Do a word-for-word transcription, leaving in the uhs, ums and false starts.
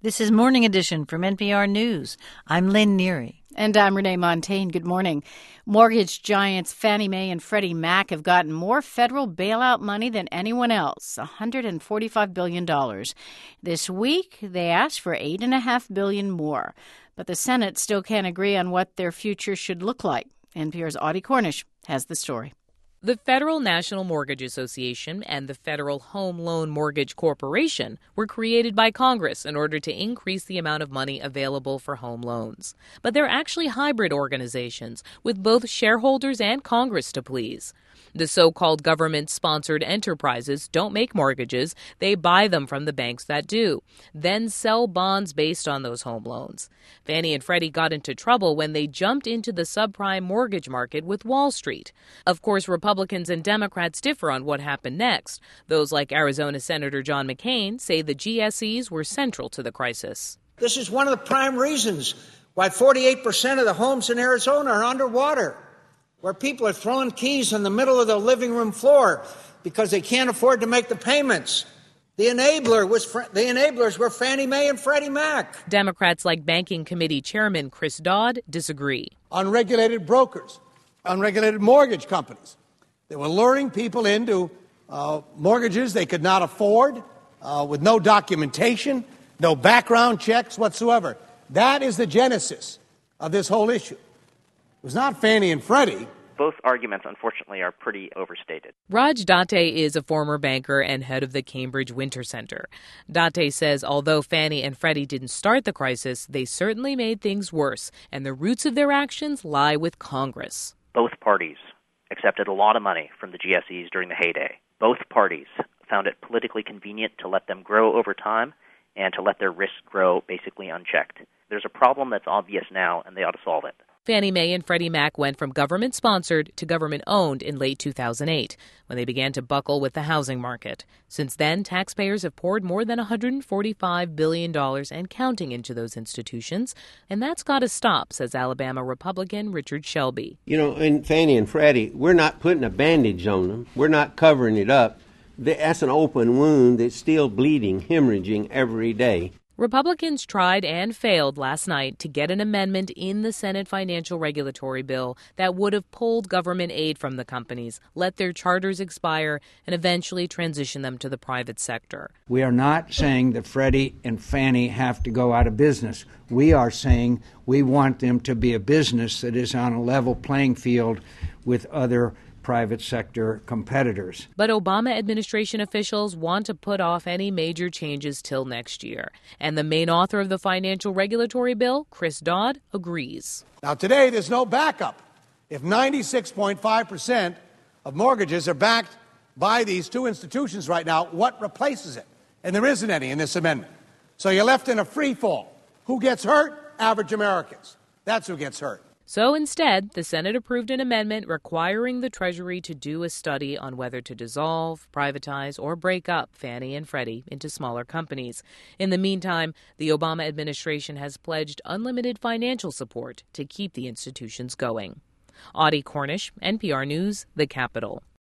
This is Morning Edition from N P R News. I'm Lynn Neary. And I'm Renee Montaigne. Good morning. Mortgage giants Fannie Mae and Freddie Mac have gotten more federal bailout money than anyone else, one hundred forty-five billion dollars. This week, they asked for eight point five billion dollars more. But the Senate still can't agree on what their future should look like. N P R's Audie Cornish has the story. The Federal National Mortgage Association and the Federal Home Loan Mortgage Corporation were created by Congress in order to increase the amount of money available for home loans. But they're actually hybrid organizations with both shareholders and Congress to please. The so-called government-sponsored enterprises don't make mortgages. They buy them from the banks that do, then sell bonds based on those home loans. Fannie and Freddie got into trouble when they jumped into the subprime mortgage market with Wall Street. Of course, Republicans and Democrats differ on what happened next. Those like Arizona Senator John McCain say the G S Es were central to the crisis. This is one of the prime reasons why forty-eight percent of the homes in Arizona are underwater, where people are throwing keys in the middle of the living room floor because they can't afford to make the payments. The enabler was the enablers were Fannie Mae and Freddie Mac. Democrats like Banking Committee Chairman Chris Dodd disagree. Unregulated brokers, unregulated mortgage companies. They were luring people into uh, mortgages they could not afford uh, with no documentation, no background checks whatsoever. That is the genesis of this whole issue. It was not Fannie and Freddie. Both arguments, unfortunately, are pretty overstated. Raj Date is a former banker and head of the Cambridge Winter Center. Date says although Fannie and Freddie didn't start the crisis, they certainly made things worse, and the roots of their actions lie with Congress. Both parties accepted a lot of money from the G S Es during the heyday. Both parties found it politically convenient to let them grow over time and to let their risk grow basically unchecked. There's a problem that's obvious now, and they ought to solve it. Fannie Mae and Freddie Mac went from government-sponsored to government-owned in late two thousand eight, when they began to buckle with the housing market. Since then, taxpayers have poured more than one hundred forty-five billion dollars and counting into those institutions, and that's got to stop, says Alabama Republican Richard Shelby. You know, in Fannie and Freddie, we're not putting a bandage on them. We're not covering it up. That's an open wound that's still bleeding, hemorrhaging every day. Republicans tried and failed last night to get an amendment in the Senate financial regulatory bill that would have pulled government aid from the companies, let their charters expire, and eventually transition them to the private sector. We are not saying that Freddie and Fannie have to go out of business. We are saying we want them to be a business that is on a level playing field with other private sector competitors. But Obama administration officials want to put off any major changes till next year. And the main author of the financial regulatory bill, Chris Dodd, agrees. Now, today, there's no backup. If ninety-six point five percent of mortgages are backed by these two institutions right now, what replaces it? And there isn't any in this amendment. So you're left in a free fall. Who gets hurt? Average Americans. That's who gets hurt. So instead, the Senate approved an amendment requiring the Treasury to do a study on whether to dissolve, privatize, or break up Fannie and Freddie into smaller companies. In the meantime, the Obama administration has pledged unlimited financial support to keep the institutions going. Audie Cornish, N P R News, The Capitol.